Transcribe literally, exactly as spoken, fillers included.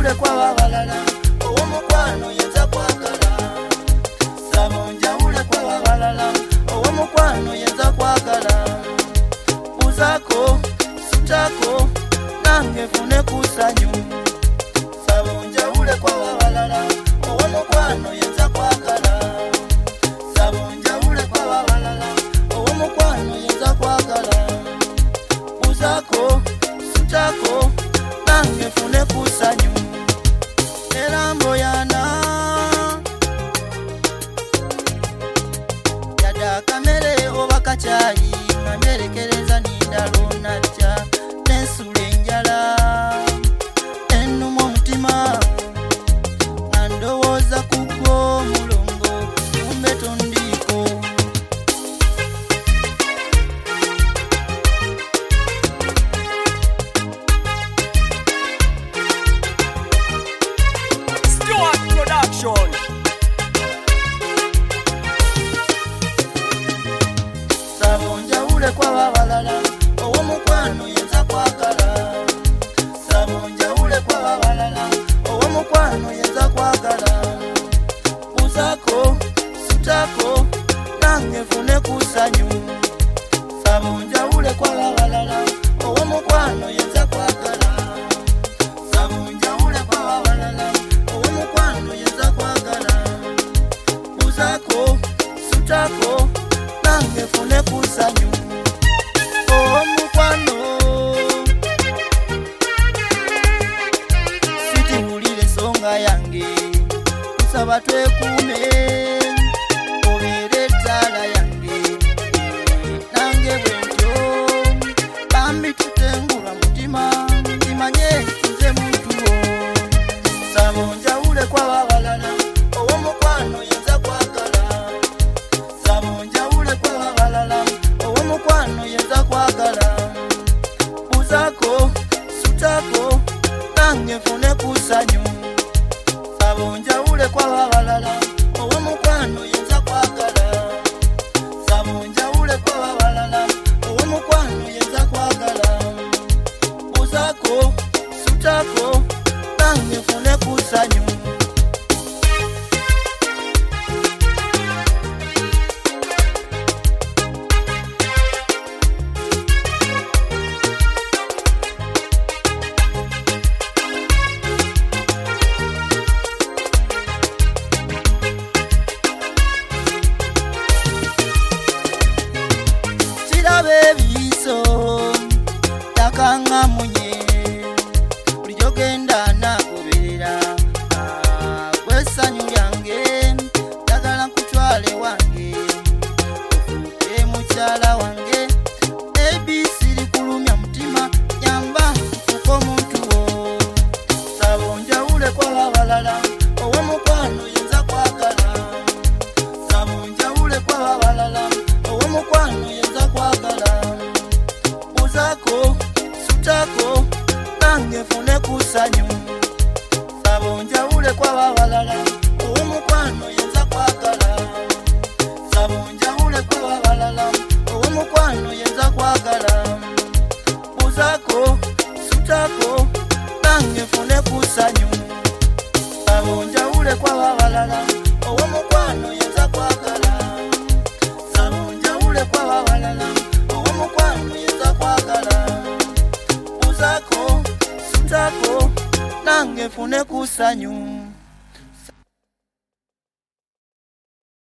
njawule kwa balala owomukwano yenza kwagala sabo njawule kwa balala owomukwano yenza kwagala uzako sutako nange fune kusanyu sabo njawule kwa balala owomukwano yenza kwagala sabo njawule kwa balala owomukwano yenza kwagala uzako sutako nange fune kusanyu erambo yana yada kamere obakachayi nanderekereza nindalo natya nensula enjala ennuma omutima nandowooza kugwo mulongo kumbe tondiko sabo njawule kwa balala owomukwano yenza kwagala sabo njawule kwa balala owomukwano yenza kwagala uzako sutako nange fune kusanyu sabo njawule kwa balala owomukwano yenza kwagala sabo njawule kwa balala owomukwano yenza kwagala uzako sutako nange fune kusanyu omukwano sitiwulire songa yange kusaba twekuume obeere ettaala yange nange bwentyo bambi tutengulwa mutima kimanye nze muntu sabo njawule kwa balala owomukwano yenza kwagala sabo njawule kwa balala owomukwano yenza kwagala uzako sutako nange fune kusanyu sabo njawule kwa balala owomukwano yenza kwagala sabo njawule kwa balala owomukwano yenza kwagala uzako sutako nange fune kusanyu bebiso takanga munye ulijogenda nagoberera kwesanyu lyange dagala nkutwale wange ofuke mukyala wange ebisiri kulumya mutima yamba fuko muntu wo sabo njawule kwa balala owomukwano yenza kwagala sabo njawule kwa balala owomukwano yenza kwagala uzako sutako nange fune kusanyu sabo njawule kwa balala owomukwano yenza kwagala sabo njawule kwa balala owomukwano yenza kwagala uzako sutako nange fune kusanyu sabo njawule kwa balala owomukwano yenza kwagala sabo njawule kwa balala owomukwano yenza kwagala uzako sutako nange fune kusanyu